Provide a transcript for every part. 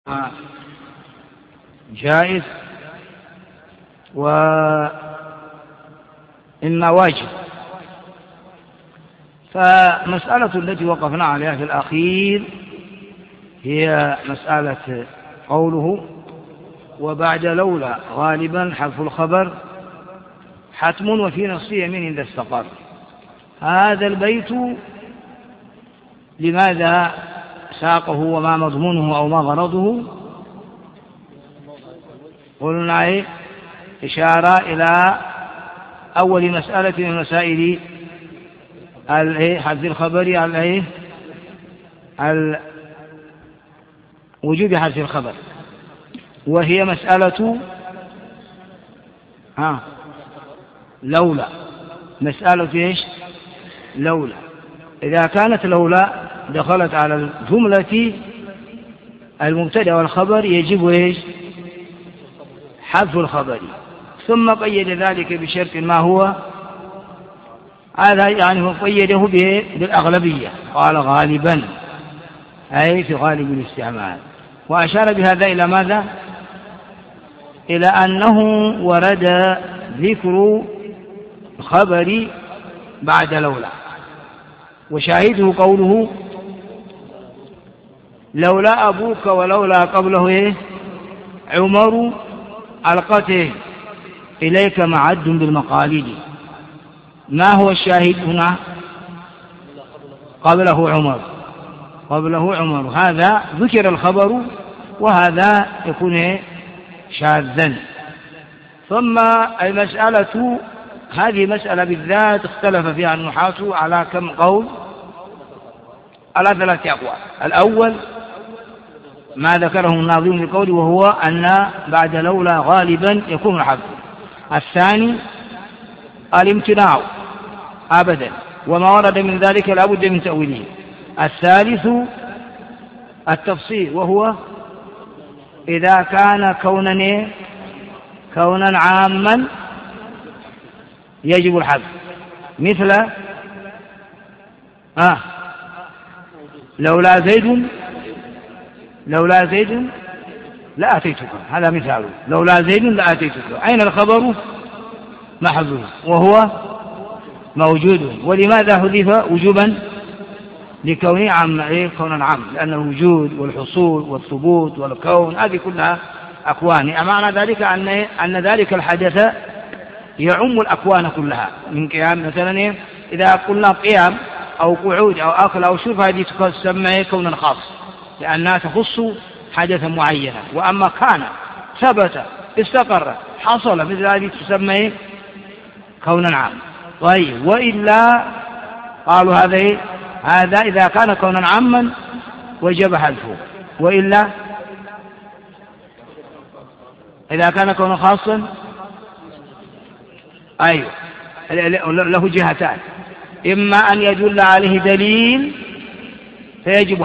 جائز وإما واجب. فمسألة التي وقفنا عليها في الأخير هي مسألة قوله وبعد لولا غالبا حذف الخبر حتم وفي نص يمين إذا استقر. هذا البيت لماذا ساقه وما مضمونه أو ما غرضه؟ قلنا إشارة إلى أول مسألة من مسائل حذف الخبر على وجوب حذف الخبر، وهي مسألة لولا. مسألة إيش؟ لولا. إذا كانت لولا دخلت على الجملة المبتدأ والخبر يجب إيش؟ حذف الخبر. ثم قيد ذلك بشرط ما هو هذا، يعني هو قيده بالأغلبية، قال غالبا أي في غالب الاستعمال. وأشار بهذا إلى ماذا؟ إلى أنه ورد ذكر الخبر بعد لولا، وشاهده قوله لولا أبوك ولولا قبله عمر ألقته إليك معد بالمقاليد. ما هو الشاهد هنا؟ قبله عمر. هذا ذكر الخبر، وهذا يكون شاذا. ثم المسألة هذه مسألة بالذات اختلف فيها النحاة على كم قول؟ على 3 أقوال. الأول ما ذكره الناظم في قوله وهو أن بعد لولا غالبا يكون الحذف. الثاني الامتناع أبدا، وما ورد من ذلك لا بد من تأويله. الثالث التفصيل، وهو إذا كان كونا عاما يجب الحذف، مثل لولا زيد لآتيتك. هذا مثال. لولا زيد لآتيتك. أين الخبر؟ محذوف وهو موجود. ولماذا حذف وجوبا؟ لكونه عام، كونا عام، لأن الوجود والحصول والثبوت والكون هذه كلها أكوان. معنى ذلك أن ذلك الحدث يعم الأكوان كلها من قيام. مثلا إذا قلنا قيام أو قعود أو أكل أو شرب هذه تسمى كونا خاص، لأنها تخص حدثا معينا. وأما كان ثبت استقر حصل مثل هذه تسمى كونا عام. طيب، وإلا قالوا هذا إذا كان كونا عاما وجب حذفه، وإلا إذا كان كونا خاصا له جهتان: إما أن يدل عليه دليل فيجب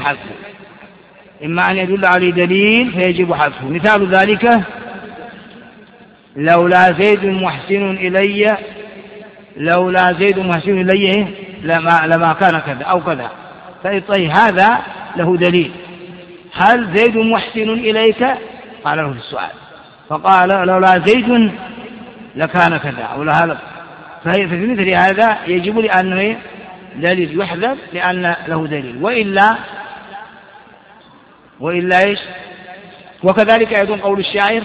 حذفه. مثال ذلك لولا زيد محسن إلي لما كان كذا أو كذا. طيب، هذا له دليل. هل زيد محسن إليك؟ قال له في السؤال، فقال لولا زيد لكان كذا أو هذا. ففي مثل هذا يجب لأنه دليل يحذف لأن له دليل، وإلا إيش؟ وكذلك أيضا قول الشاعر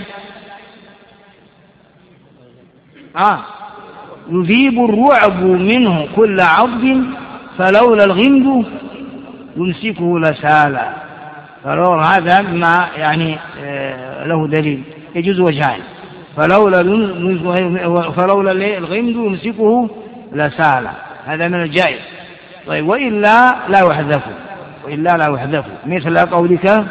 يذيب الرعب منه كل عضب فلولا الغمد يمسكه لسالا. هذا ما يعني له دليل يجوز وجهان: فلولا الغمد يمسكه لسالا، هذا من الجائز. طيب، وإلا لا يحذف. مثل قولك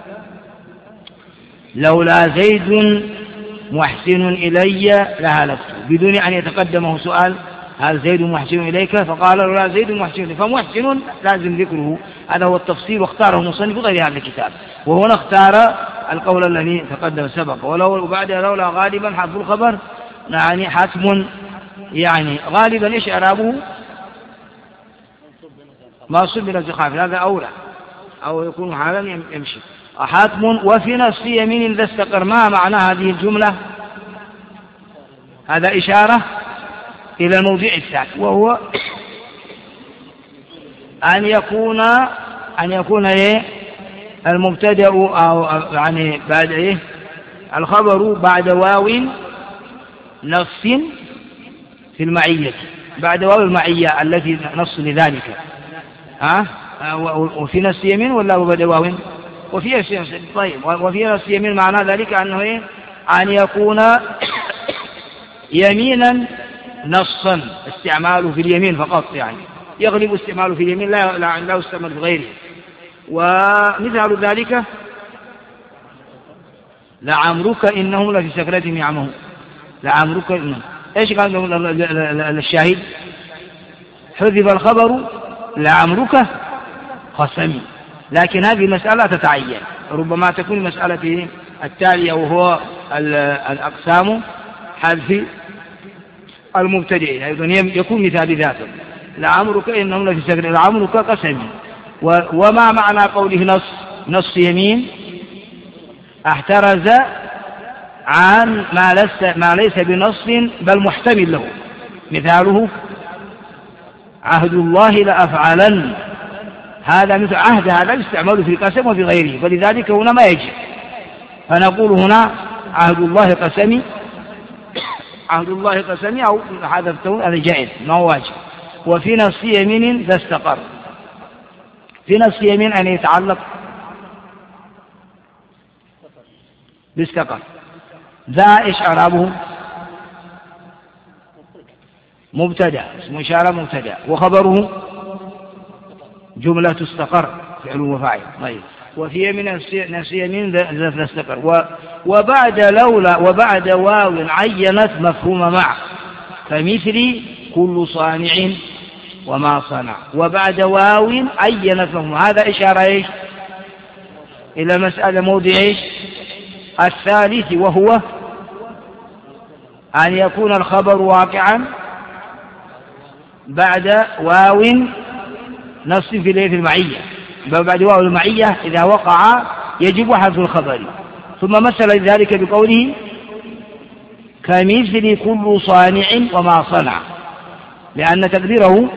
لولا زيد محسن إلي لهلكت، بدون أن يتقدمه سؤال هل زيد محسن إليك؟ فقال لولا زيد محسن، فمحسن لازم ذكره. هذا هو التفصيل، واختاره المصنف غير هذا الكتاب، وهو اختار القول الذي تقدم سبق. وبعد لولا غالبا حذف الخبر يعني حتم، يعني غالبا إيش إعرابه؟ منصوب بنفس خافض، هذا أولى، أو يكون حالا يمشي، حتم. وفي نفس يمين إذا استقر. ما معنى هذه الجملة؟ هذا إشارة إلى الموضع الثاني، وهو أن يكون المبتدأ أو يعني بعد الخبر بعد واو نص في المعية، بعد واو المعية التي نص لذلك. وفي نفس يمين ولا بعد واو؟ وفي نفس يمين. طيب، وفي نفس يمين معنى ذلك أنه أن يكون يمينا نصا، استعماله في اليمين فقط، يعني يغلب استعماله في اليمين لا يستعمل في غيره. ومثال ذلك لعمرك إنهم لفي سكرتهم يعمهون. لعمرك إنهم إيش قال الشاهد؟ حذف الخبر لعمرك قسمي. لكن هذه المسألة تتعين، ربما تكون المسألة التالية وهو الأقسام حذف المبتدئ أيضا يكون مثال ذاته. لعمرك إنهم لفي سكرتهم لعمرك قسمي. وما معنى قوله نص يمين؟ احترز عن ما ليس بنص بل محتمل له. مثاله عهد الله لأفعلن، هذا مثل عهد، هذا يستعمل في القسم وفي غيره، ولذلك هنا ما يجب. فنقول هنا عهد الله قسمي، عهد الله قسمي، أو حذفته هذا جائز ما هو واجب. وفي نفس يمين ذا استقر. في نفس يمين أن يتعلق باستقر. ذا إيش إعرابه؟ مبتدأ، اسم إشارة مبتدأ، وخبره جملة استقر فعل وفاعل. طيب، وفي يمين نفس يمين ذا استقر. وبعد لولا وبعد واو عينت مفهوم مع، فمثل كل صانع وما صنع. وبعد واو عينت مفهوم، هذا إشارة إيش؟ إلى مسألة موضع إيش؟ الثالث، وهو أن يكون الخبر واقعا بعد واو نص في المعية. بعد واو المعية إذا وقع يجب حذف الخبر. ثم مثل ذلك بقوله كمثل كل صانع وما صنع، لأن تقديره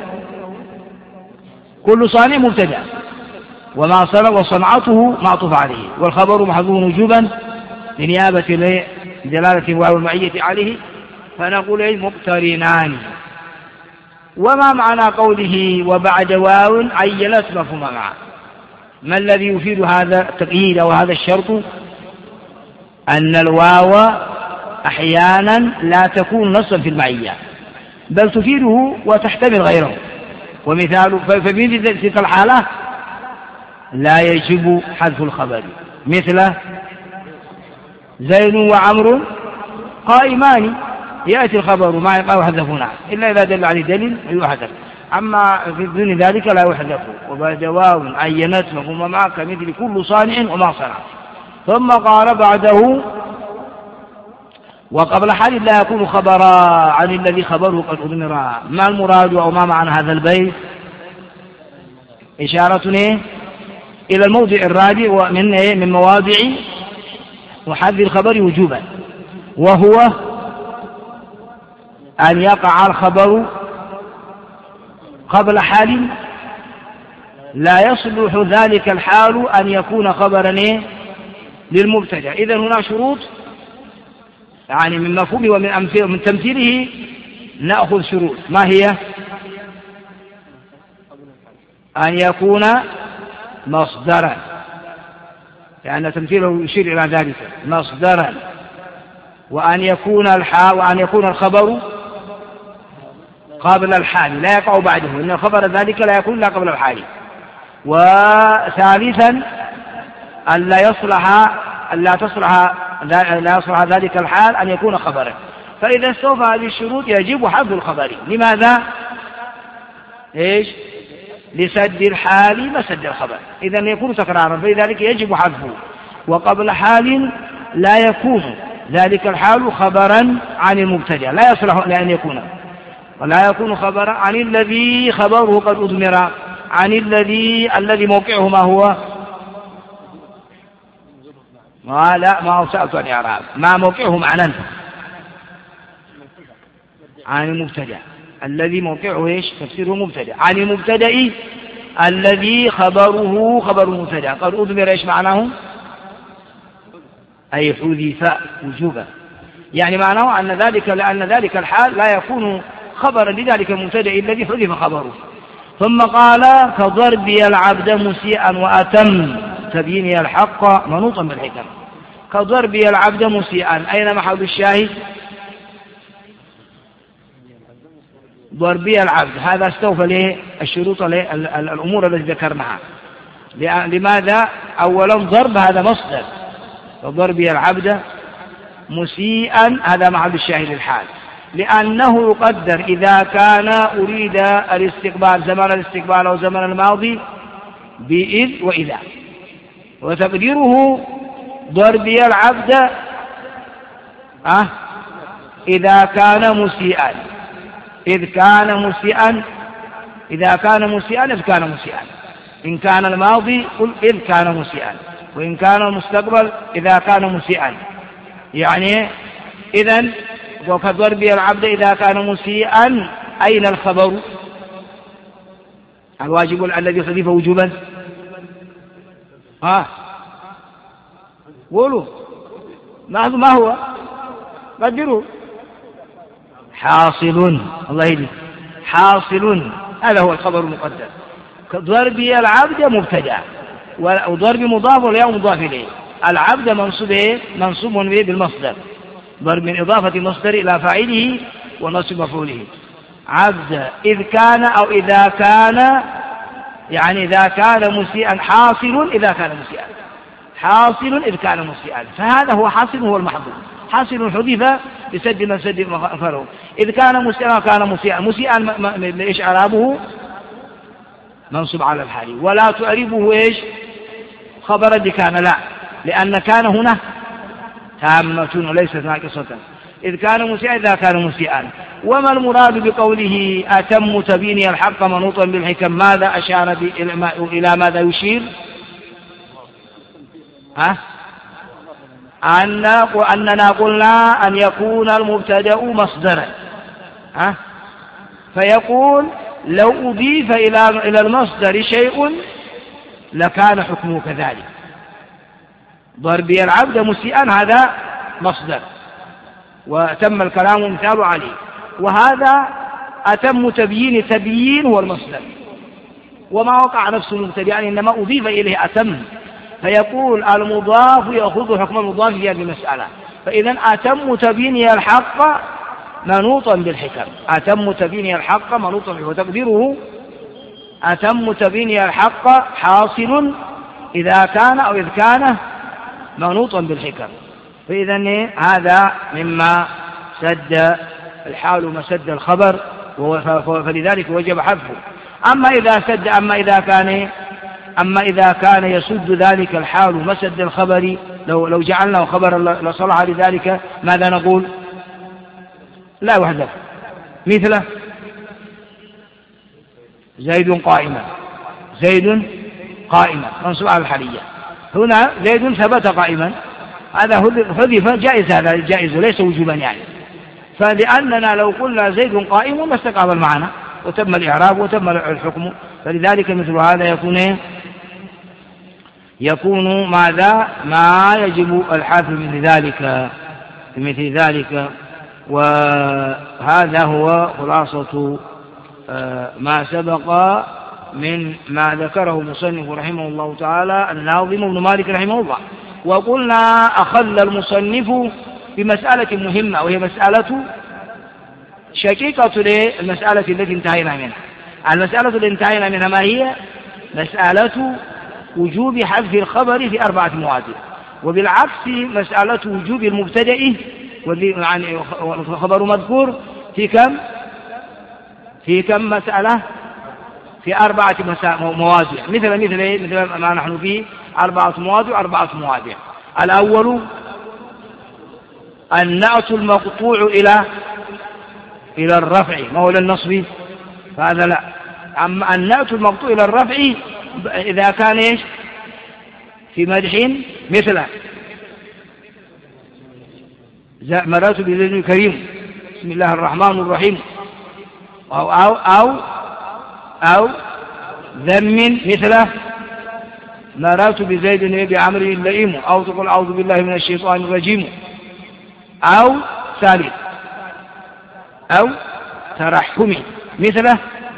كل صانع مبتدأ وما صنع وصنعته معطوف عليه، والخبر محذوف وجوبا لنيابة دلالة واو المعية عليه، فنقول مقترنان. وما معنى قوله وبعد واو عينت مفهوم مع؟ ما الذي يفيد هذا التقييد وهذا الشرط؟ أن الواو أحيانا لا تكون نصا في المعية بل تفيده وتحتمل غيره. ومثال ففي تلك الحالة لا يجب حذف الخبر، مثل زيد وعمر قائمان، يأتي الخبر ما يقال حذفونه إلا إذا دل عليه دليل يحذف، أما في دون ذلك لا يحذف. وبعد واو عينت مفهوم مع كمثل كل صانع وما صنع. ثم قال بعده وقبل حال لا يكون خبرا عن الذي خبره قد أضمر. ما المراد أو ما معنى هذا البيت؟ إشارة إلى الموضع الرابع من مواضع وحذف الخبر وجوبا، وهو أن يقع الخبر قبل حال لا يصلح ذلك الحال أن يكون خبرا للمبتدأ. إذن هنا شروط، يعني من مفهومه ومن تمثيله نأخذ شروط. ما هي؟ أن يكون مصدرا، لأن تمثيله يشير إلى ذلك مصدرا، وأن يكون الخبر قبل الحال لا يقع بعده، إن الخبر ذلك لا يكون إلا قبل الحال. وثالثا أن لا يصلح ذلك الحال أن يكون خبرا. فإذا استوفى هذه الشروط يجب حذف الخبر. لماذا؟ إيش؟ لسد الحال مسد الخبر، إذن يكون تكرارا، فلذلك يجب حذفه. وقبل حال لا يكون ذلك الحال خبرا عن المبتدأ، لا يصلح لأن يكون، ولا يكون خبرا عن الذي خبره قد أضمر، عن الذي موقعه ما هو لا ما هو سألت عن إعراب، ما موقعه معنى عن مبتدأ، الذي موقعه إيش؟ تفسيره مبتدأ، عن مبتدأ الذي خبره خبر مبتدأ. قد أضمر إيش معناه؟ أي حذف وجوبا، يعني معناه أن ذلك، لأن ذلك الحال لا يكون خبرا لذلك المبتدأ الذي حذف خبره. ثم قال كضربي العبد مسيئا وأتم تبييني الحق منوطا بالحكم. كضربي العبد مسيئا، أين محل الشاهد؟ ضربي العبد، هذا استوفى له الشروط الأمور التي ذكرناها. لماذا؟ أولا ضرب هذا مصدر، فضربي العبد مسيئا هذا محل الشاهد الحال، لأنه يقدر إذا كان أريد الاستقبال زمان الاستقبال أو زمن الماضي بإذ وإذا، وتقديره ضربي العبد إذا كان مسيئا، إذ كان مسيئا، إذا كان مسيئا إذ كان مسيئا، إن كان الماضي قل إذ كان مسيئا، وإن كان المستقبل إذا كان مسيئا. يعني إذن وكضربي العبد إذا كان مسيئا، أين الخبر؟ الواجب الذي حذف وجوبا، قولوا ما هو؟ قدروا. حاصل، الله يهديك، حاصل، هذا هو الخبر المقدر. ضربي العبد مبتدأ، وضرب مضاف ولا مضاف إليه. العبد منصوب به بالمصدر، ضرب من إضافة المصدر إلى فاعله ونصب مفعوله. عبد إذ كان أو إذا كان، يعني إذا كان مسيئا، حاصل إذا كان مسيئا، حاصل إذ كان مسيئا، فهذا هو حاصل، هو المحظوظ. حاصل حذف بسد من سد مغفره. إذ كان مسيئا كان مسيئا، مسيئا إيش إعرابه؟ منصوب على الحال، ولا تعربه إيش؟ خبرا لكان، لا، لأن كان هنا تامة وليست ناقصة. إذ كان مسيئا إذا كان مسيئا. وما المراد بقوله أتم تبيني الحق منوطا بالحكم؟ ماذا أشار إلى ماذا يشير؟ أننا قلنا أن يكون المبتدأ مصدرا، فيقول لو أضيف إلى المصدر شيء لكان حكمه كذلك. ضربي العبد مسيئا هذا مصدر، وتم الكلام مثال عليه، وهذا أتم تبيين هو المصدر، وما وقع نفسه المبتدأ، يعني إنما أضيف إليه أتم، فيقول المضاف يأخذ حكم المضاف في هذه المسألة. فإذا أتم تبيني الحق منوطا بالحكم، أتم تبيني الحق منوطا به، وتقديره أتم تبيني الحق حاصل إذا كان أو إذ كان منوطا بالحكم. فإذا هذا مما سد الحال مسد الخبر، فلذلك وجب حذفه. أما إذا كان يسد ذلك الحال مسد الخبر، لو جعلناه خبرا لصلح لذلك، ماذا نقول؟ لا يحذف. مثله زيد قائما، زيد قائما منصوب على الحالية. هنا زيد ثبت قائما، هذا حذف جائز، هذا جائز ليس وجوبا يعني. فلأننا لو قلنا زيد قائم ما استقام المعنى وتم الإعراب وتم الحكم، فلذلك مثل هذا يكون ماذا؟ ما يجب الحذف مثل ذلك. وهذا هو خلاصة ما سبق من ما ذكره المصنف رحمه الله تعالى الناظم ابن مالك رحمه الله. وقلنا أخذ المصنف بمسألة مهمة، وهي مسألة شقيقة للمسألة التي انتهينا منها. المسألة التي انتهينا منها ما هي؟ مسألة وجوب حذف الخبر في 4 مواضع، وبالعكس مسألة وجوب المبتدأ يعني خبر مذكور في كم مسألة؟ في 4 مواضع، مثل ما نحن فيه 4 مواضع. الأول النعت المقطوع إلى الرفع، ما هو للنصب، فهذا لا. أما النعت المقطوع إلى الرفع إذا كان في مدح مثل مررت بزيد كريم، بسم الله الرحمن الرحيم، أو ذم مثله مررت بزيد بعمر اللئيم، أو تقول أعوذ بالله من الشيطان الرجيم، أو ثالث أو ترحم مثله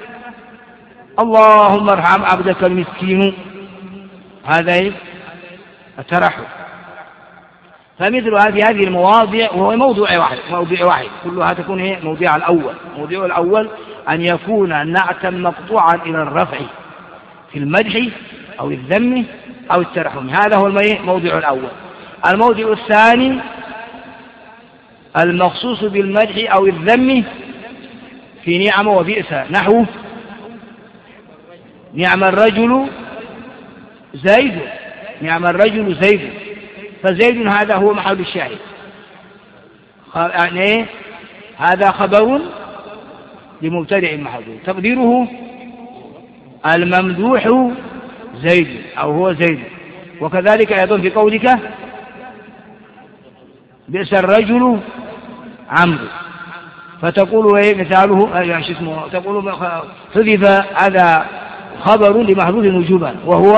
اللهم ارحم عبدك المسكين، هذا الترحم. فمثل هذه المواضع، وهو موضوع واحد كلها تكون هي موضوع الأول أن يكون نعتا مقطوعا إلى الرفع في المدح أو الذم أو الترحم، هذا هو الموضوع الأول. الموضوع الثاني المخصوص بالمدح أو الذم في نعم وبئس، نحو نعم الرجل زيد، نعم الرجل زيد، فزيد هذا هو محل الشاهد، يعني هذا خبر لمبتدئ محذوف تقديره الممدوح زيد أو هو زيد. وكذلك أيضا في قولك بئس الرجل عمرو، فتقول مثاله تقول حذف هذا خبر لمحذوف وجوبا،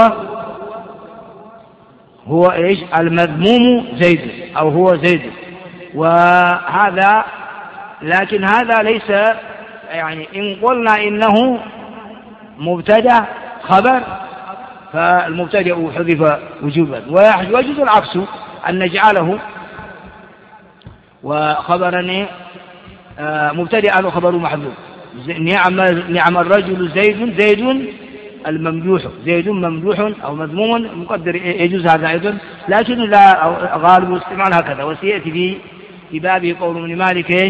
هو ايش؟ المذموم زيد أو هو زيد. وهذا لكن هذا ليس يعني إن قلنا إنه مبتدأ خبر فالمبتدأ حذف وجوبا، ويجوز العكس أن نجعله وخبرا مبتدأ وخبر محذوف. نعم الرجل زيد الممدوح، زيد ممدوح أو مذموم مقدر، يجوز هذا أيضا، لكن لا غالب الاستعمال هكذا. وسيأتي في بابه قول ابن مالك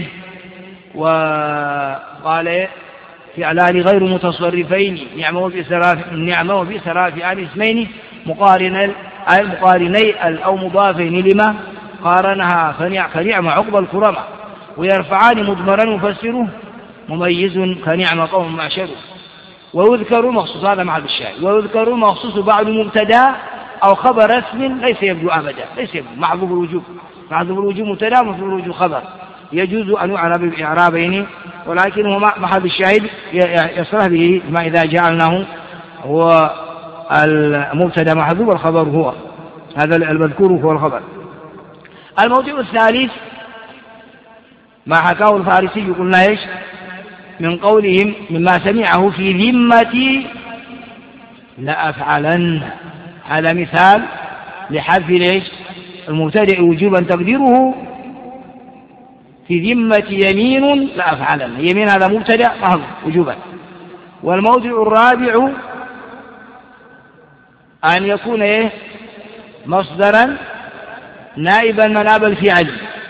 وقال فعلان غير متصرفين نعمة وبإسراف عن اسمين مقارني أو مضافين لما قارنها فنعم عقب الكرمة، ويرفعان مضمرا مفسره مميز كنعم قوم معشره. ويذكر مخصوص، هذا مع الشاهد، ويذكر مخصوص بعد مبتدا أو خبر اسم ليس يبدو أبدا، ليس يبدو محذوف الوجوب مبتدا ومحذوف الوجوب خبر، يجوز أن يعرب بإعرابين، ولكن هو محل الشاهد يصرح به ما إذا جعلناه هو المبتدا محذوف والخبر هو هذا المذكور هو الخبر. الموضوع الثالث ما حكاه الفارسي، قلنا ايش من قولهم مما سمعه في ذمتي لأفعلن، هذا مثال لحذف ليش المبتدئ وجوبا تقديره في ذمة يمين لأفعلن، يمين هذا مبتدأ محذوف وجوبا. والموضع الرابع أن يكون مصدرا نائبا مناب الفعل،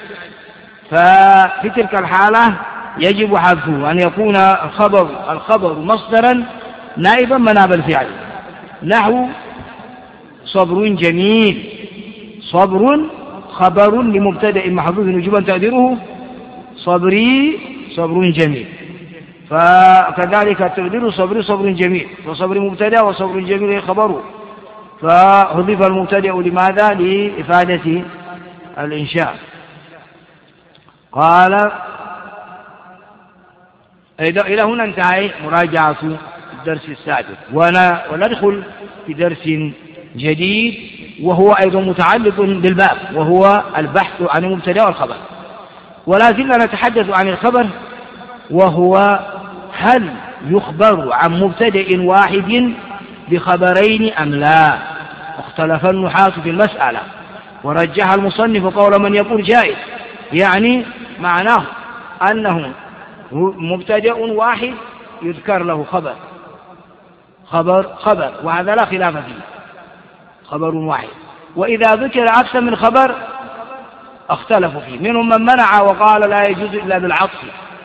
ففي تلك الحالة يجب حذفه، أن يكون الخبر مصدرا نائبا مناب الفعل، نحو صبر جميل، صبر خبر لمبتدأ محذوف وجوبا تقديره صبري صبر جميل، فكذلك تقدير صبري صبر جميل، وصبر مبتدأ وصبر جميل خبره، فحذف المبتدأ لماذا؟ لإفادة الإنشاء. قال إلى هنا انتهى مراجعة الدرس السادس، وندخل في درس جديد وهو أيضا متعلق بالباب، وهو البحث عن المبتدأ والخبر. ولا زلنا نتحدث عن الخبر، وهو هل يخبر عن مبتدأ واحد بخبرين أم لا؟ اختلف النحاة في المسألة، ورجح المصنف قول من يقول جائز، يعني معناه أنه مبتدأ واحد يذكر له خبر، وهذا لا خلاف فيه، خبر واحد. وإذا ذكر أكثر من خبر اختلفوا فيه، منهم من منع وقال لا يجوز إلا بالعطف،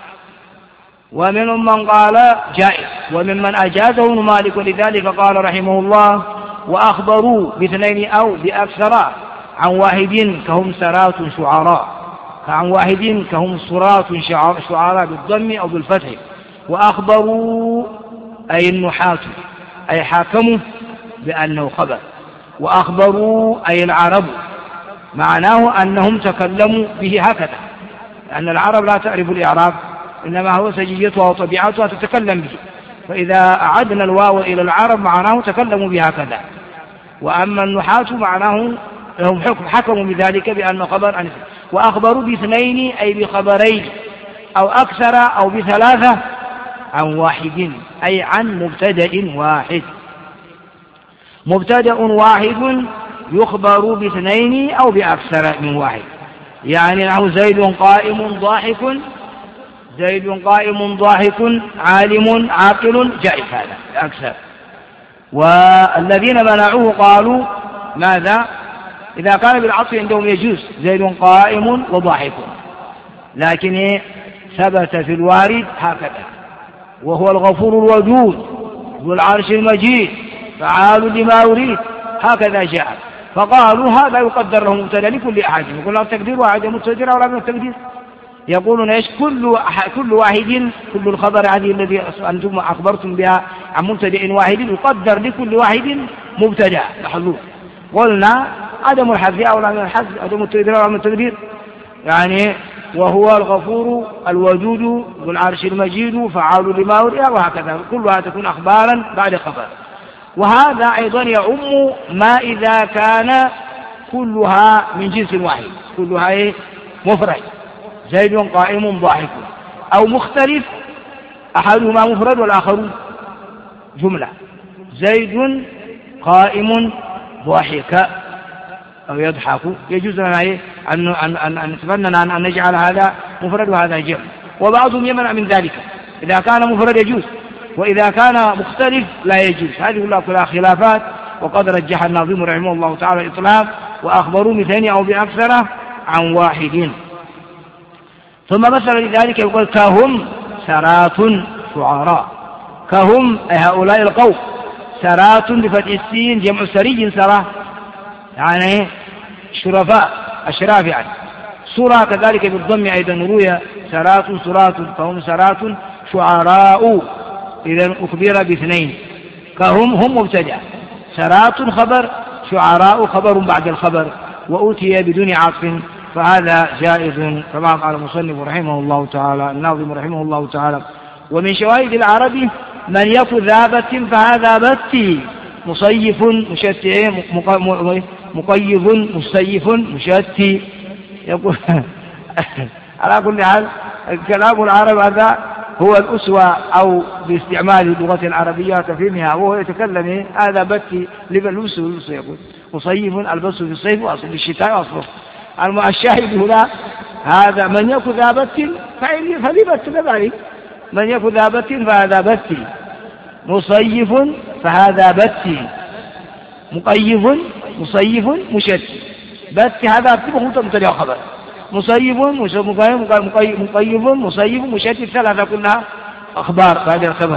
ومنهم من قال جائز، وممن أجازه ابن مالك، ولذلك قال رحمه الله وأخبروا باثنين أو بأكثر عن واحد كهم سرات شعراء، عن واحد كهم سرات شعراء بالضم أو بالفتح. وأخبروا أي النحاة أي حاكموا بأنه خبر، وأخبروا أي العرب معناه أنهم تكلموا به هكذا، لأن العرب لا تعرف الإعراب، إنما هو سجيتها وطبيعتها تتكلم به، فإذا أعدنا الواو إلى العرب معناه تكلموا به هكذا. وأما النحاة معناه لهم حكموا بذلك بأن خبر أنثى، وأخبروا باثنين أي بخبرين أو أكثر أو بثلاثة عن واحد، أي عن مبتدأ واحد. مبتدأ واحد يخبر باثنين أو بأكثر من واحد، يعني له زيد قائم ضاحك، زيد قائم ضاحك عالم عاقل، جائز هذا أكثر. والذين منعوه قالوا ماذا؟ إذا كان بالعطف عندهم يجوز زيد قائم وضاحك، لكن ثبت في الوارد هكذا، وهو الغفور الودود ذو العرش المجيد فعال لما يريد، هكذا جاء، فقالوا هذا يقدر له مبتدا لكل أحد، يقول له التقدير واحد مستتر ولا من التقدير، يقولون ايش؟ كل واحد، كل الخبر هذه الذي أنتم أخبرتم بها عن مبتدا واحد يقدر لكل واحد مبتدا محذوف. قلنا عدم الحذف أولى من الحذف، عدم التقدير أولى من التقدير، يعني وهو الغفور الودود ذو العرش المجيد فعال لما يريد، وهكذا كلها تكون أخبارا بعد خبر. وهذا أيضا يعم ما إذا كان كلها من جنس واحد، كلها مفرد، زيد قائم ضاحك، أو مختلف أحدهما مفرد والآخر جملة، زيد قائم ضاحك أو يضحك، يجوز لنا أن نتفنن أن نجعل هذا مفرد وهذا جمع، وبعضهم يمنع من ذلك، إذا كان مفرد يجوز، وإذا كان مختلف لا يجوز. هذه كلها خلافات، وقد رجح الناظم رحمه الله تعالى الإطلاق، وأخبروا مثلين أو بأكثر عن واحد. ثم مثل لذلك يقول كهم سرات شعراء، كهم أي هؤلاء القوم، سرات بفتح السين جمع سري سراه، يعني شرفاء أشراف، يعني سرى كذلك بالضم أيضا روي سرات سرات، فهم سرات شعراء، إذا أخبر باثنين، كهم هم مبتدأ، سرات خبر، شعراء خبر بعد الخبر، وأوتي بدون عطف، فهذا جائز كما قال المصنف رحمه الله تعالى، الناظم رحمه الله تعالى. ومن شواهد العرب من يك ذابة فهذا بتي، مصيف مشتي، مقيض مصيف مشتي، يقول على كل حال كلام العرب هذا هو الأسوة أو باستعمال اللغة العربية تفهمها، وهو يتكلم هذا بتي لبلوسه، يقول مصيف البسه في الصيف وأصل في الشتاء وأصله. الشاهد هنا هذا من يك ذابة فلبت كذلك، من يك ذابة فهذا بتي، مصيف فهذا بتي، مقيض مصيف مشتي، بتي هذا أكتبه مبتدأ خبر، مصيف مقيض مصيف مشتت، ثلاثة كلها أخبار بعد الخبر.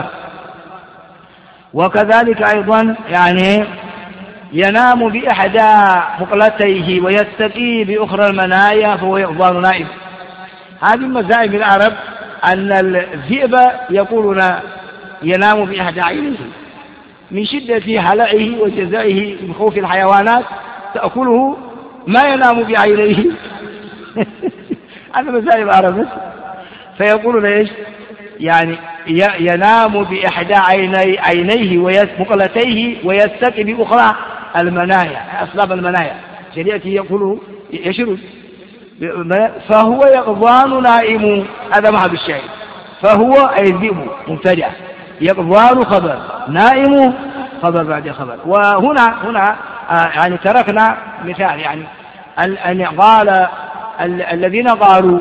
وكذلك أيضا يعني ينام بإحدى مقلتيه ويتقي بأخرى المنايا فهو يقظان نائم. هذه مذاهب العرب أن الذئب يقولون ينام بإحدى عينيه من شدة هلعه وجزائه من خوف الحيوانات تأكله، ما ينام بعينيه هذا مذاهب العرب، فيقولون ايش؟ يعني ينام بإحدى عينيه مقلتيه ويتقي بأخرى المنايا، أسباب المنايا شريعته يقوله يشرب، فهو يقظان نائم، هذا محل الشاهد، فهو أي الذئب مبتدأ، يقظان خبر، نائم خبر بعد خبر. وهنا يعني تركنا مثال، يعني أن قال الذين قالوا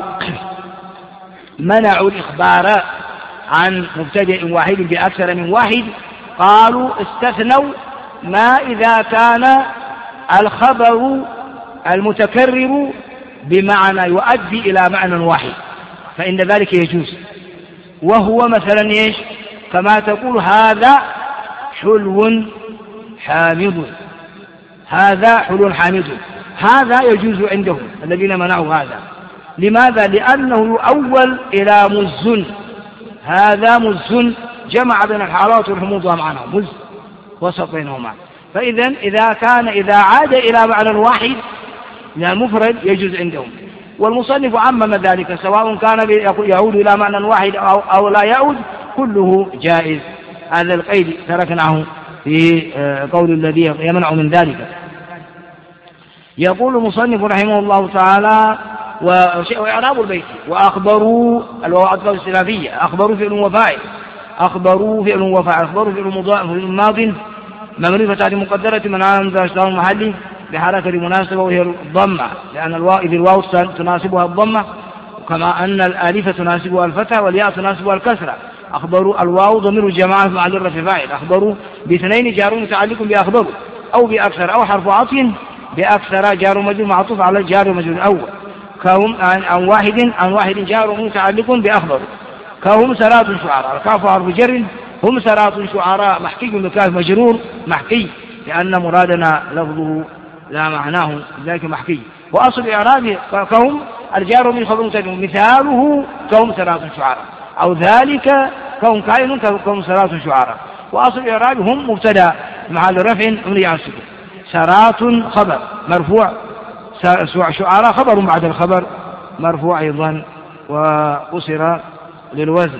منعوا الإخبار عن مبتدأ واحد بأكثر من واحد، قالوا استثنوا ما إذا كان الخبر المتكرر بمعنى يؤدي إلى معنى واحد، فإن ذلك يجوز، وهو مثلا إيش؟ كما تقول هذا حلو حامض، هذا حلو حامض، هذا يجوز عندهم الذين منعوا هذا. لماذا؟ لأنه يؤول إلى مز، هذا مز، جمع بين الحالات والحموض ومعنى مز وسط بينهما. فإذا إذا عاد إلى معنى واحد لأن المفرد يجوز عندهم. والمصنف عمم ذلك سواء كان يعود إلى معنى واحد أو لا يعود، كله جائز. هذا القيد تركناه في قول الذي يمنع من ذلك. يقول المصنف رحمه الله تعالى: وإعراب البيت وأخبروا الواو السلافية، أخبروا فعل وفاعل، أخبروا فعل وفاعل، أخبروا فعل ماض مبني فتاة مقدرة من عام اشتغال المحلي بحركة المناسبة وهي الضمة، لأن الواو تناسبها الضمة، كما أن الآلفة تناسبها الفتحة والياء تناسبها الكسرة. أخبروا الواو ضمير الجماعة مع جر فاعل، أخبروا باثنين جار متعلق بأخبروا أو بأكثر، أو حرف عطف بأكثر جار مجرور معطوف على الجار مجرور الأول، كهم عن واحد جار متعلق بأخبروا، كهم سرات شعراء، الكاف حرف جر، هم سرات شعراء محكي بكاف مجرور محكي، لأن مرادنا لفظه لا معناه ذلك محكي. وأصل إعرابه كهم الجار من خبر متعلق، مثاله كهم سرات شعراء، أو ذلك كهم كائن كهم سرات شعراء. وأصل إعرابه هم مبتدأ محل رفع مبني على السكون، سرات خبر مرفوع، شعراء خبر بعد الخبر مرفوع أيضا وقصر للوزن.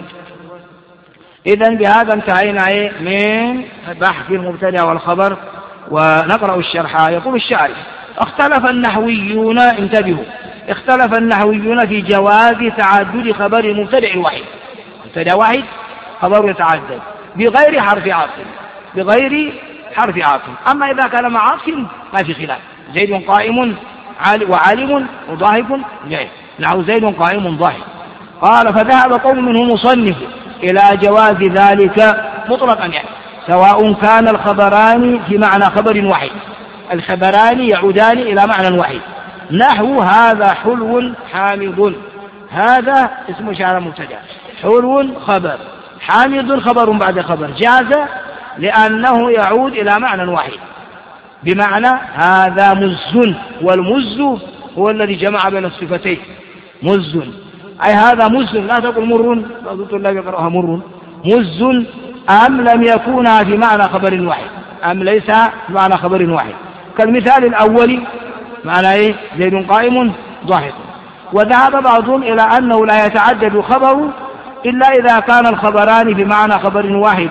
إذن بهذا انتهينا من بحث المبتدأ والخبر، ونقرأ الشرح. يقول الشاعر: اختلف النحويون، انتبهوا، اختلف النحويون في جواز تعدد خبر المبتدأ الواحد، مبتدأ واحد خبر يتعدد بغير حرف عطف، بغير حرف عطف. أما إذا كان مع عطف ما في خلاف، زيد قائم وعالم وضاحك جاهز، نحو زيد قائم ضاحك. قال: فذهب قوم منهم مصنف إلى جواز ذلك مطلقا، يعني سواء كان الخبران في معنى خبر واحد، الخبران يعودان إلى معنى واحد، نحو هذا حلو حامض، هذا اسم إشارة مبتدأ، حلو خبر، حامض خبر بعد خبر، جاز لأنه يعود إلى معنى واحد، بمعنى هذا مز، والمز هو الذي جمع بين الصفتين، مز أي هذا مز، لا تقل مر، بعض الطلاب يقرأها مر، مز، أم لم يكونا في معنى خبر واحد، أم ليس في معنى خبر واحد، كالمثال الأول معنى زيد قائم ضاحك. وذهب بعضهم إلى أنه لا يتعدد الخبر إلا إذا كان الخبران بمعنى خبر واحد،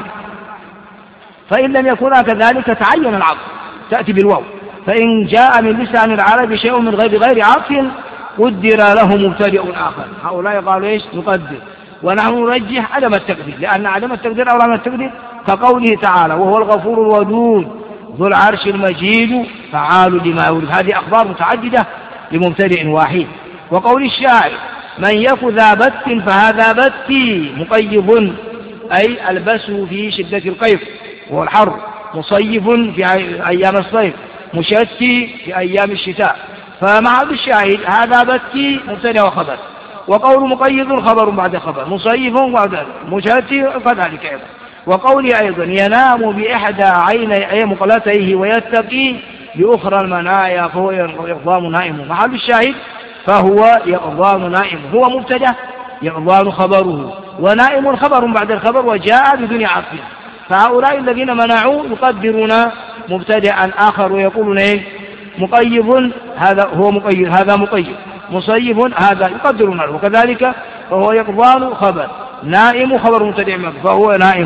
فإن لم يكونا كذلك تعين العطف، تأتي بالواو، فإن جاء من لسان العرب شيء من غير عطف قدر له مبتدئ آخر. هؤلاء قالوا إيش؟ نقدر، ونحن نرجح عدم التقدير، لأن عدم التقدير أولى من التقدير، كقوله تعالى: وهو الغفور الودود ذو العرش المجيد فعال لما يريد. هذه أخبار متعددة لمبتدئ واحد. وقول الشاعر: من يك ذا بت فهذا بتي، مقيض أي ألبسه في شدة القيف وهو الحر، مصيف في أيام الصيف، مشتي في أيام الشتاء. فمع الشاهد هذا بتي مبتدأ وخبر، وقول مقيض خبر بعد خبر، مصيف بعد مشتي كذلك أيضا. وقوله أيضا: ينام بإحدى عيني مقلتيه ويتقي بأخرى المنايا فهو يقظان نائم. محل الشاهد فهو يقظان نائم، هو مبتدأ يقظان خبره، ونائم خبر بعد الخبر وجاء بدون عطف. فهؤلاء الذين منعوا يقدرون مبتدأ آخر ويقولون مقيض، هذا هو مقيض، هذا مقيض، مصيف هذا يقدرونه، وكذلك فهو يقظان خبر، نائم خبر مبتدأ فهو نائم.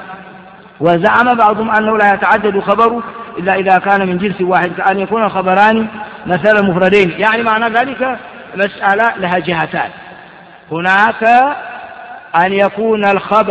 وزعم بعضهم أنه لا يتعدد خبره إلا إذا كان من جنس واحد، كأن يكون الخبران مثلا مفردين. يعني معنى ذلك مسألة لها جهتان، هناك أن يكون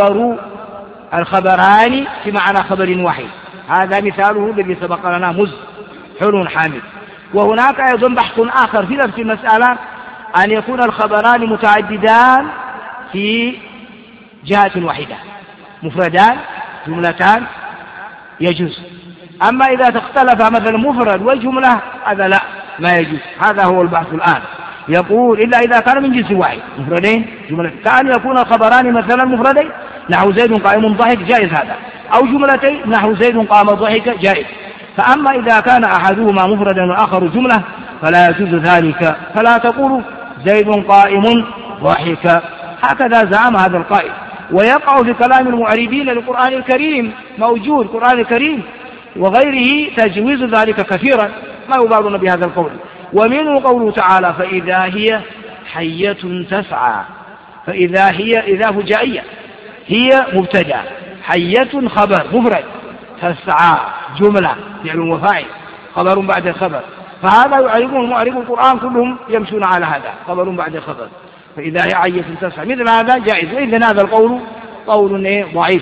الخبران في معنى خبر واحد، هذا مثاله الذي سبق لنا مز حلو حامد. وهناك أيضا بحث آخر في نفس المسألة، أن يكون الخبران متعددان في جهة واحدة، مفردان جملتان يجوز. أما إذا تختلف مثلا مفرد والجملة هذا لا، ما يجوز. هذا هو البحث الآن. يقول إلا إذا كان من جنس واحد، مفردين جملتين، كأن يكون الخبران مثلا مفردين نحو زيد قائم ضحك جائز هذا، أو جملتين نحو زيد قام ضحك جائز. فأما إذا كان أحدهما مفردا والآخر جملة فلا يجوز ذلك، فلا تقول زيد قائم ضحك، هكذا زعم هذا القائل. ويقع في كلام المعربين للقرآن الكريم، موجود القرآن الكريم وغيره تجويز ذلك كثيرا، ما يبالون بهذا القول. ومنه قوله تعالى فإذا هي حية تسعى. فإذا هي إذا فجائية، هي مبتدأ، حية خبر مفرد، تسعى جملة فعل وفاعل خبر بعد الخبر. فهذا يعرفون معرف القرآن كلهم يمشون على هذا، خبر بعد الخبر. فإذا هي حية تسعى مثل هذا جائز، وإذن هذا القول قول ضعيف.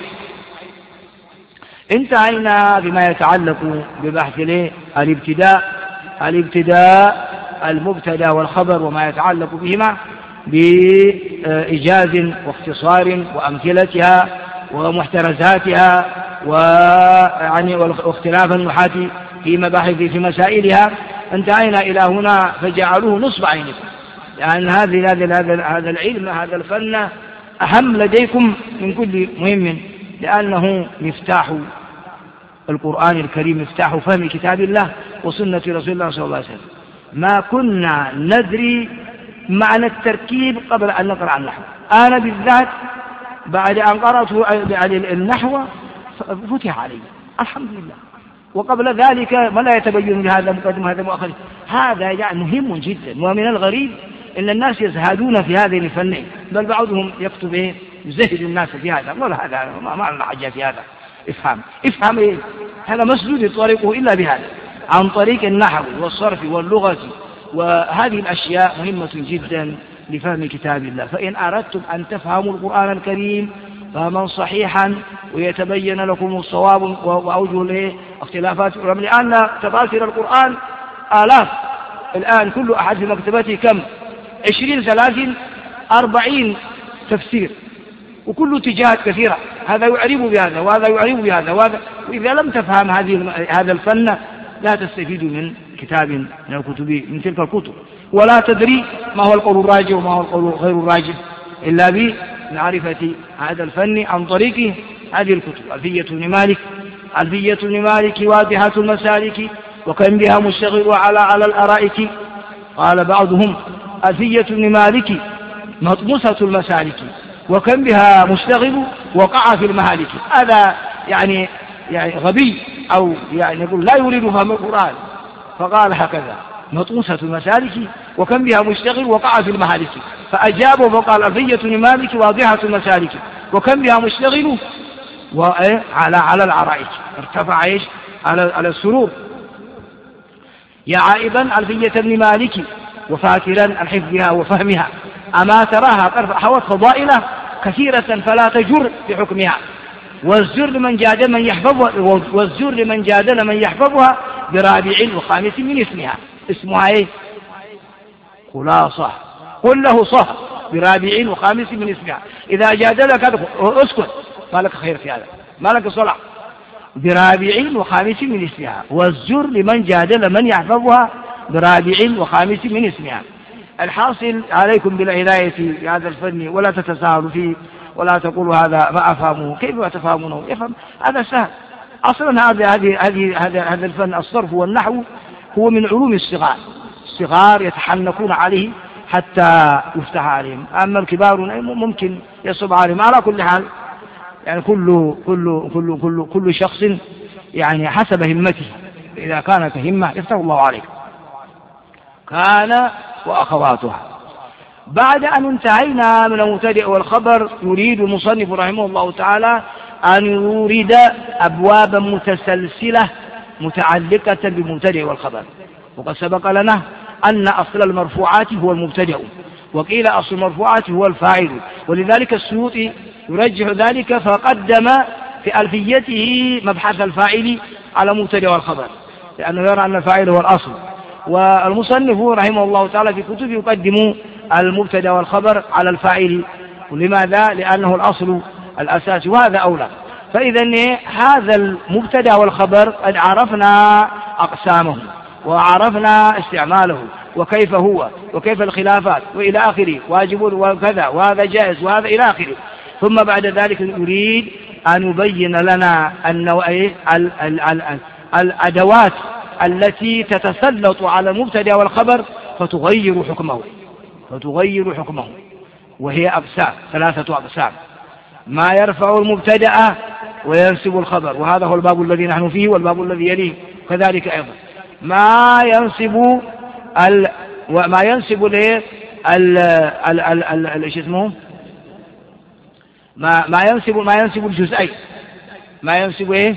انتهينا بما يتعلق ببحث الابتداء المبتدا والخبر وما يتعلق بهما بإيجاز واختصار وأمثلتها ومحترزاتها واختلاف النحاة في مباحث في مسائلها. انتهينا إلى هنا فجعلوه نصب عينكم، لأن هذا العلم هذا الفن أهم لديكم من كل مهم، لأنه مفتاح القرآن الكريم، مفتاح فهم كتاب الله وسنة رسول الله صلى الله عليه وسلم. ما كنا ندري معنى التركيب قبل أن نقرأ النحو. أنا بالذات بعد أن قرأت النحو فتح علي الحمد لله، وقبل ذلك ما لا يتبين بهذا مقدم هذا مؤخر. هذا يعني مهم جدا. ومن الغريب أن الناس يزهدون في هذين الفنين، بل بعضهم يكتب يزهد الناس في هذا. ولا هذا ما لنا حاجة في هذا. افهم إيه؟ هذا مسدود طريقه إلا بهذا، عن طريق النحو والصرف واللغة، وهذه الأشياء مهمة جدا لفهم كتاب الله. فإن أردتم أن تفهموا القرآن الكريم فهما صحيحا ويتبين لكم الصواب وأوجه اختلافات، لأن تفاسير القرآن آلاف الآن، كل أحد في مكتبته كم 20 30 40 تفسير، وكل اتجاهات كثيرة، هذا يعرب بهذا وهذا يعرب بهذا وهذا. وإذا لم تفهم هذا الفن لا تستفيد من كتاب من الكتب من تلك الكتب، ولا تدري ما هو القول الراجح وما هو القول غير الراجح إلا بمعرفة هذا الفن عن طريق هذه الكتب. ألفية ابن مالك واضحة المسالك وكم بها مشتغل على الأرائك. قال بعضهم ألفية ابن مالك مطموسة المسالك وكم بها مشتغل وقع في المهالك. هذا يعني غبي، أو يعني يقول لا يريد فهم القرآن، فقال هكذا مطموسة المسالك وكم بها مشتغل وقع في المهالك. فأجابه فقال ألفية ابن مالك واضحة المسالك وكم بها مشتغل على العرائك. ارتفع على السرور. يا عائبا ألفية ابن مالك وفاكرا عن حفظها وفهمها، أما تراها قد حوت فضائله كثيرة فلا تجر بحكمها، والزر لمن جادل من يحفظها برابع وخامس من اسمها. اسمها ايه؟ خلاصة. قل له صح برابع وخامس من اسمها. إذا جادلك اسكت، ما لك خير في هذا، ما لك صلاح. برابع وخامس من اسمها، والزر لمن جادل من يحفظها برابع وخامس من اسمها. الحاصل عليكم بالعناية في هذا الفن، ولا تتساهلوا فيه، ولا تقولوا هذا ما أفهمه. كيف تفهمونه؟ يفهم هذا سهل. أصلا هذا الفن الصرف والنحو هو من علوم الصغار يتحنكون عليه حتى يفتح عليهم. أما الكبار ممكن يصعب عليهم. على كل حال يعني كل شخص يعني حسب همته، إذا كانت همة يفتح الله عليك. كان وأخواتها. بعد أن انتهينا من المبتدأ والخبر، يريد المصنف رحمه الله تعالى أن يورد أبوابا متسلسلة متعلقة بالمبتدأ والخبر. وقد سبق لنا أن أصل المرفوعات هو المبتدأ، وقيل أصل المرفوعات هو الفاعل، ولذلك السيوطي يرجح ذلك فقدم في ألفيته مبحث الفاعل على المبتدأ والخبر، لأنه يرى أن الفاعل هو الأصل. والمصنف رحمه الله تعالى في كتبه يقدم المبتدأ والخبر على الفاعل. ولماذا؟ لأنه الأصل الأساسي، وهذا أولى. فإذا هذا المبتدأ والخبر قد عرفنا أقسامه وعرفنا استعماله وكيف هو وكيف الخلافات وإلى آخره، واجب وكذا وهذا جائز وهذا إلى آخره. ثم بعد ذلك يريد أن يبين لنا الأدوات التي تتسلط على المبتدأ والخبر فتغير حكمه، وهي أقسام، 3 أقسام: ما يرفع المبتدأ وينسب الخبر، وهذا هو الباب الذي نحن فيه والباب الذي يليه كذلك أيضا. ما ينسب وما ينسب له ايش اسمه ما ينسب الجزئين، ما ينسب ايه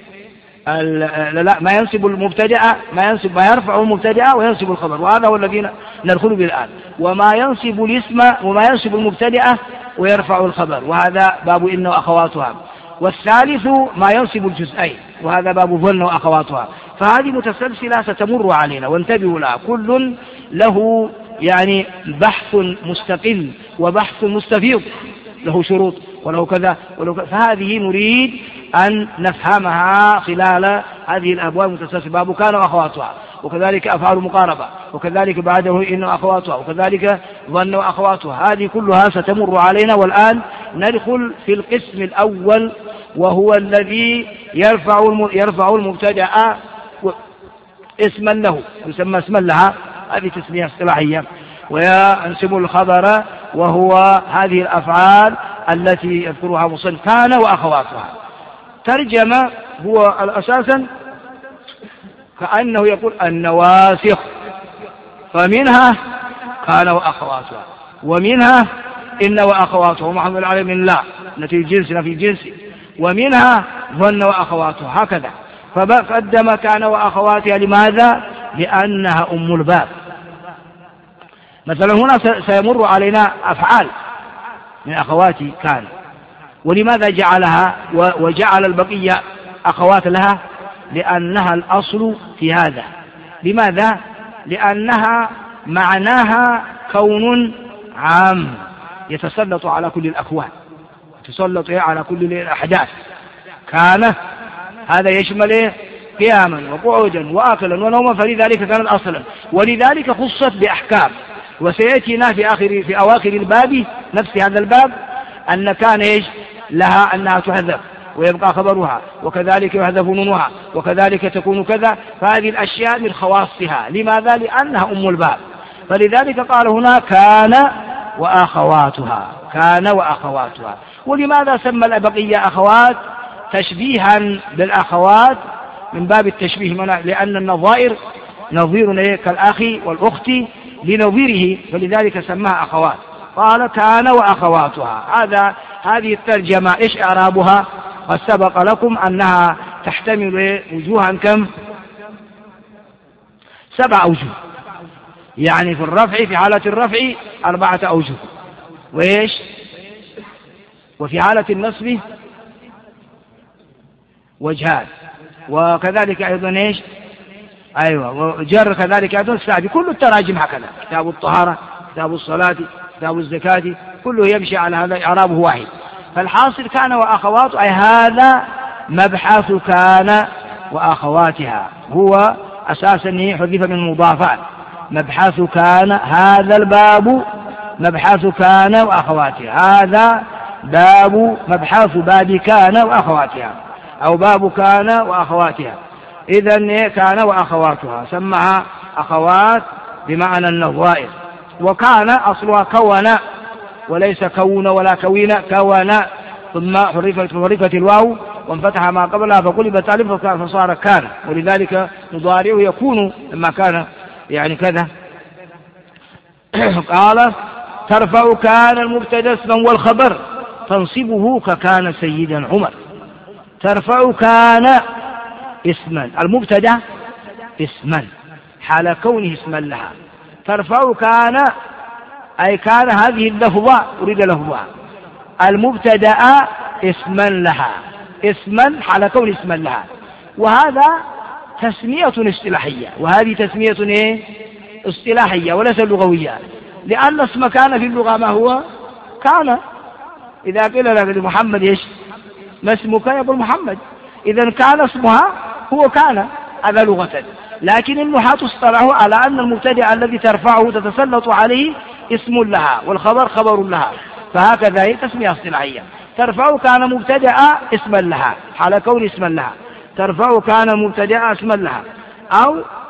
لا ما ينسب المبتدأ، ما يرفع المبتدأ وينسب الخبر، وهذا هو الذي ندخل به الآن. وما ينسب الاسم وما ينسب المبتدأ ويرفع الخبر، وهذا باب إن وأخواتها. والثالث ما ينسب الجزئين، وهذا باب ظن وأخواتها. فهذه متسلسلة ستمر علينا، وانتبهوا لها، كل له يعني بحث مستقل وبحث مستفيض، له شروط وله كذا وله كذا. فهذه نريد أن نفهمها خلال هذه الأبواب المتسلسلة، باب كان وأخواتها، وكذلك أفعال مقاربة، وكذلك بعده إن وأخواتها، وكذلك ظن وأخواتها. هذه كلها ستمر علينا. والآن ندخل في القسم الأول، وهو الذي يرفع المبتدأ اسما له، يسمى اسما لها، هذه تسمية اصطلاحية. وينسب الخبر، وهو هذه الأفعال التي يذكرها مصنف كان وأخواتها. ترجمة هو أساسا كأنه يقول النواسخ، فمنها كان وأخواتها، ومنها إن وأخواتها، ومحمد عليه من لا نفي الجنس نفي الجنس، ومنها ظن وأخواتها، هكذا. فقدم كان وأخواتها، لماذا؟ لأنها أم الباب. مثلا هنا سيمر علينا أفعال من أخوات كان، ولماذا جعلها وجعل البقية أخوات لها؟ لأنها الأصل في هذا. لماذا؟ لأنها معناها كون عام يتسلط على كل الأكوان، يتسلط على كل الأحداث. كان هذا يشمل قياما وقعودا وآكلا ونوما، فلذلك كانت أصلا، ولذلك خصت بأحكام. وسيأتينا في أواخر الباب، نفس هذا الباب، أن كان لها أنها تحذف ويبقى خبرها، وكذلك يحذف نونها، وكذلك تكون كذا. فهذه الأشياء من خواصها. لماذا؟ لأنها أم الباب. فلذلك قال هنا كان وأخواتها، كان وأخواتها. ولماذا سمى البقية أخوات؟ تشبيها بالأخوات من باب التشبيه، لأن النظائر نظير كالأخ والأخت لنظيره، فلذلك سماها أخوات. قال كان وأخواتها. هذه الترجمة إيش إعرابها؟ قد سبق لكم أنها تحتمل وجوها كم؟ 7 أوجه. يعني في الرفع، في حالة الرفع 4 أوجه، وإيش؟ وفي حالة النصب وجهان، وكذلك أيضا إيش؟ أيوة، وجر كذلك أيضا السابق. كل التراجم هكذا، كتاب الطهارة، كتاب الصلاة، كتاب الزكاة، كله يمشي على هذا، إعرابه واحد. فالحاصل كان وأخوات، أي هذا مبحث كان وأخواتها، هو أساسا حذف من المضافات. مبحث كان، هذا الباب مبحث كان وأخواتها، هذا مبحث باب كان وأخواتها، أو باب كان وأخواتها. إذن كان وأخواتها سمها أخوات بمعنى النظائر. وكان أصلها كون، وليس كون ولا كوين، كون، ثم حرفت الواو وانفتح ما قبلها فقلبت ألف فصار كان، ولذلك مضارعه يكون لما كان يعني كذا. قال ترفع كان المبتدا اسما والخبر تنصبه ككان سيدا عمر. ترفع كان اسما، المبتدا اسما حال كونه اسما لها. ترفع كان أي كان هذه اللفظة أريد لفظها، المبتدا اسما لها، اسما حال كون اسما لها. وهذا تسمية اصطلاحية، وهذه تسمية اصطلاحية وليس لغوية، لأن اسم كان في اللغة ما هو؟ كان. إذا قيل لك لمحمد ايش ما اسمك؟ يقول محمد. إذا كان اسمها هو كان، هذا لغة. لكن النحاة اصطلحوا على أن المبتدأ الذي ترفعه تتسلط عليه اسم لها، والخبر خبر لها، فهكذا هي تسمية اصطلاحية. ترفع كان مبتدأ اسما لها حال كون اسما لها، ترفع كان مبتدأ اسما لها، أو